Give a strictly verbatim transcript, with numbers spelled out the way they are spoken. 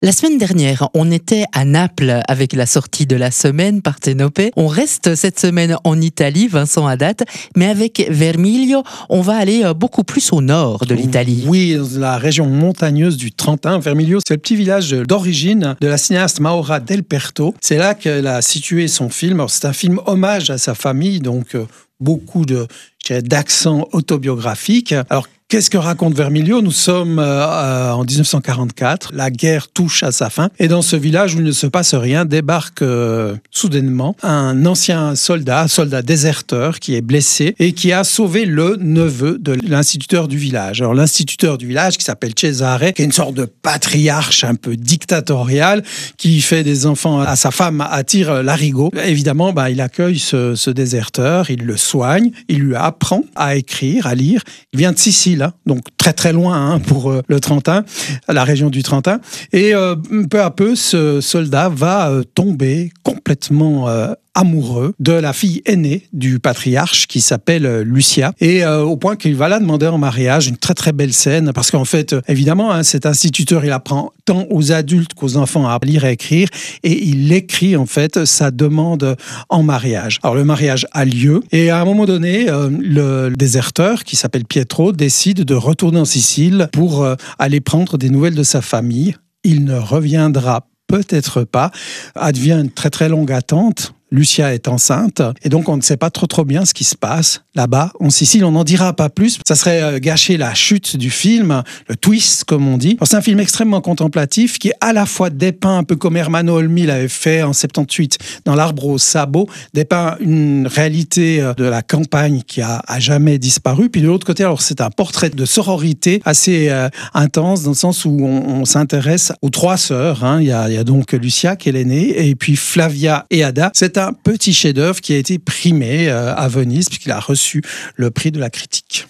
La semaine dernière, on était à Naples avec la sortie de la semaine Partenope. On reste cette semaine en Italie, Vincent Haddad, mais avec Vermiglio, on va aller beaucoup plus au nord de l'Italie. Oui, dans la région montagneuse du Trentin. Vermiglio, c'est le petit village d'origine de la cinéaste Maura Del Perto. C'est là qu'elle a situé son film. Alors, c'est un film hommage à sa famille, donc euh, beaucoup de, je dirais, d'accent autobiographique. Alors, qu'est-ce que raconte Vermiglio ? Nous sommes euh, en dix-neuf cent quarante-quatre, la guerre touche à sa fin, et dans ce village où il ne se passe rien, débarque euh, soudainement un ancien soldat, un soldat déserteur qui est blessé et qui a sauvé le neveu de l'instituteur du village. Alors l'instituteur du village, qui s'appelle Cesare, qui est une sorte de patriarche un peu dictatorial, qui fait des enfants à sa femme à tir larigot. Évidemment, bah, il accueille ce, ce déserteur, il le soigne, il lui apprend à écrire, à lire. Il vient de Sicile, donc très très loin hein, pour euh, le Trentin, la région du Trentin. Et euh, peu à peu, ce soldat va euh, tomber complètement euh, amoureux de la fille aînée du patriarche qui s'appelle euh, Lucia. Et euh, au point qu'il va la demander en mariage, une très très belle scène, parce qu'en fait, euh, évidemment, hein, cet instituteur, il apprend tant aux adultes qu'aux enfants à lire et à écrire, et il écrit en fait sa demande en mariage. Alors le mariage a lieu, et à un moment donné, euh, le déserteur, qui s'appelle Pietro, décide de retourner en Sicile pour euh, aller prendre des nouvelles de sa famille. Il ne reviendra peut-être pas. Advient une très très longue attente. Lucia est enceinte et donc on ne sait pas trop trop bien ce qui se passe là-bas en Sicile. On n'en dira pas plus. Ça serait gâcher la chute du film, le twist comme on dit. Alors, c'est un film extrêmement contemplatif qui est à la fois dépeint un peu comme Ermanno Olmi l'avait fait en soixante-dix-huit dans L'Arbre au sabot, dépeint une réalité de la campagne qui a à jamais disparu. Puis de l'autre côté, alors c'est un portrait de sororité assez euh, intense dans le sens où on, on s'intéresse aux trois sœurs. Hein. Il y a, il y a donc Lucia qui est l'aînée et puis Flavia et Ada. C'est un petit chef-d'œuvre qui a été primé à Venise puisqu'il a reçu le prix de la critique.